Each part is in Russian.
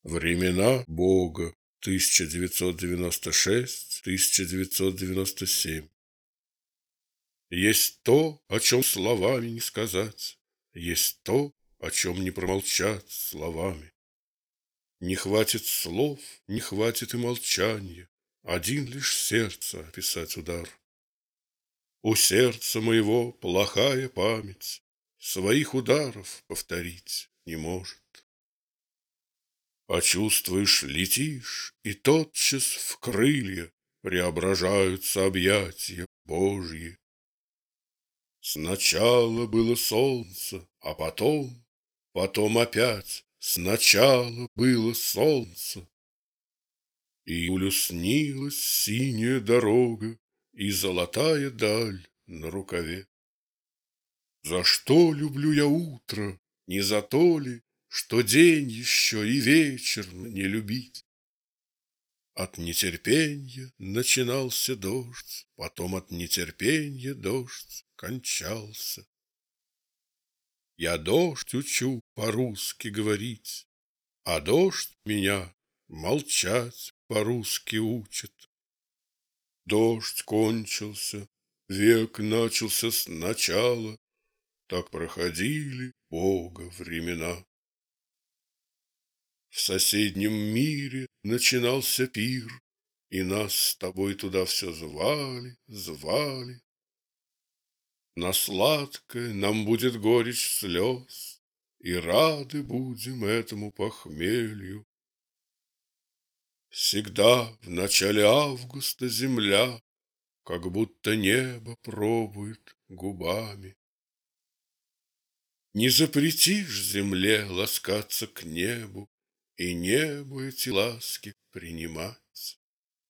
Времена Бога 1996-1997. Есть то, о чем словами не сказать, есть то, о чем не промолчать словами. Не хватит слов, не хватит и молчания, один лишь сердце описать удар. У сердца моего плохая память, своих ударов повторить не может. Почувствуешь, летишь, и тотчас в крылья преображаются объятия Божьи. Сначала было солнце, а потом опять сначала было солнце. Июлю снилась синяя дорога и золотая даль на рукаве. За что люблю я утро, не за то ли, что день еще и вечер не любить? От нетерпенья начинался дождь, потом от нетерпенья дождь кончался. Я дождь учу по-русски говорить, а дождь меня молчать по-русски учит. Дождь кончился, век начался сначала, так проходили Бога времена. В соседнем мире начинался пир, и нас с тобой туда все звали, звали. На сладкое нам будет горечь слез, и рады будем этому похмелью. Всегда в начале августа земля как будто небо пробует губами. Не запретишь земле ласкаться к небу и небу эти ласки принимать.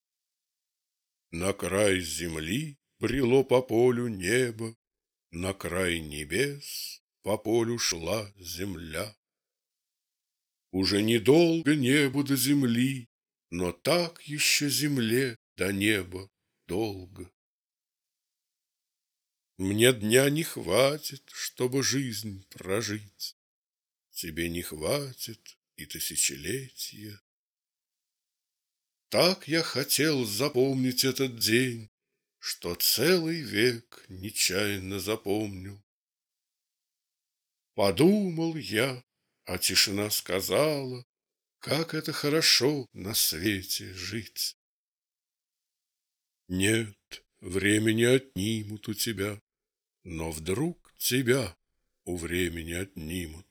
На край земли брело по полю небо, на край небес по полю шла земля. Уже недолго небу до земли, но так еще земле до неба долго. Мне дня не хватит, чтобы жизнь прожить, тебе не хватит и тысячелетия. Так я хотел запомнить этот день, что целый век нечаянно запомнил. Подумал я, а тишина сказала, как это хорошо на свете жить. Нет, времени отнимут у тебя, но вдруг тебя у времени отнимут.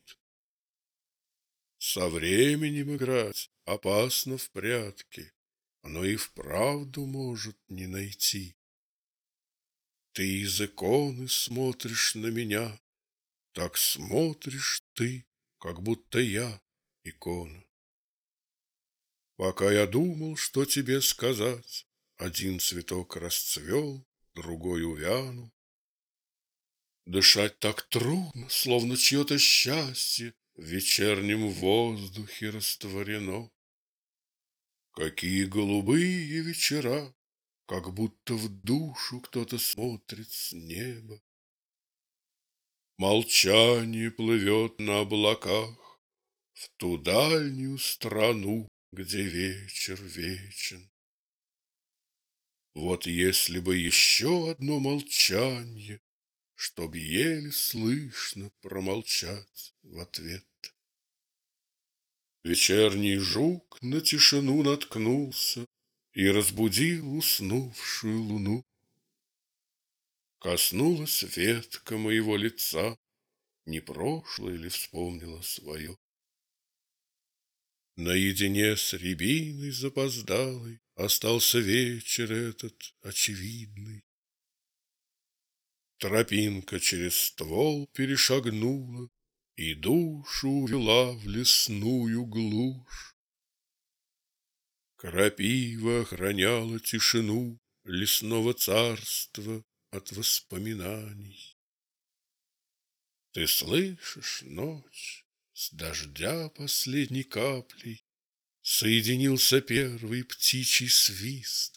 Со временем играть опасно в прятки, но и вправду может не найти. Ты из иконы смотришь на меня, так смотришь ты, как будто я икона. Пока я думал, что тебе сказать, один цветок расцвел, другой увянул. Дышать так трудно, словно чье-то счастье в вечернем воздухе растворено. Какие голубые вечера, как будто в душу кто-то смотрит с неба. Молчание плывет на облаках в ту дальнюю страну, где вечер вечен. Вот если бы еще одно молчанье, чтоб еле слышно промолчать в ответ. Вечерний жук на тишину наткнулся и разбудил уснувшую луну. Коснулась ветка моего лица, не прошлое ли вспомнила свое. Наедине с рябиной запоздалой остался вечер этот очевидный. Тропинка через ствол перешагнула и душу увела в лесную глушь. Крапива охраняла тишину лесного царства от воспоминаний. Ты слышишь, ночь, с дождя последней каплей соединился первый птичий свист.